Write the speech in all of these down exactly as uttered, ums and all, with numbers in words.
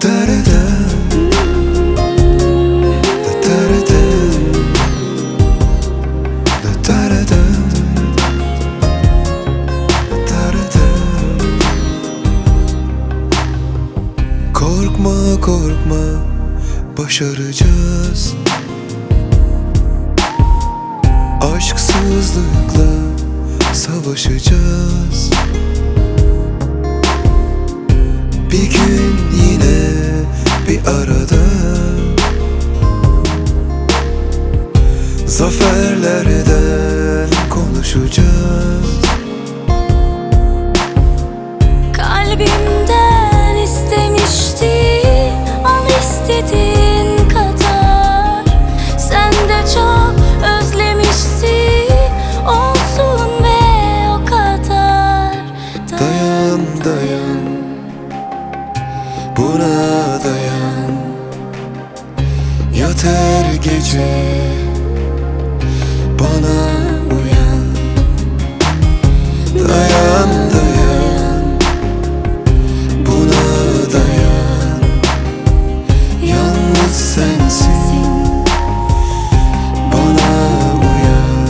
Korkma korkma, başaracağız. Aşksızlıkla savaşacağız. Bir gün yine bir arada zaferlerden konuşacağız. Kalbimden istemiştin, al istediğin kadar. Sen de çok özlemişsin, olsun ve o kadar. Dayan dayan, buna dayan. Yeter gece, bana uyan. Dayan dayan, buna dayan. Yalnız sensin, bana uyan.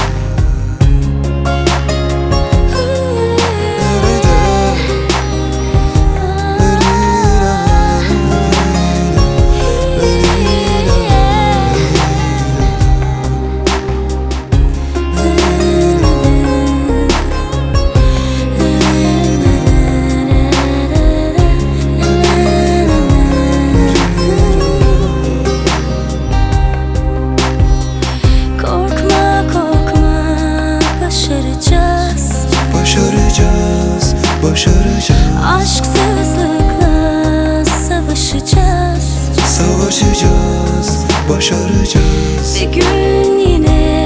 Başaracağız, başaracağız. Aşksızlıkla savaşacağız. Savaşacağız, başaracağız. Bir gün yine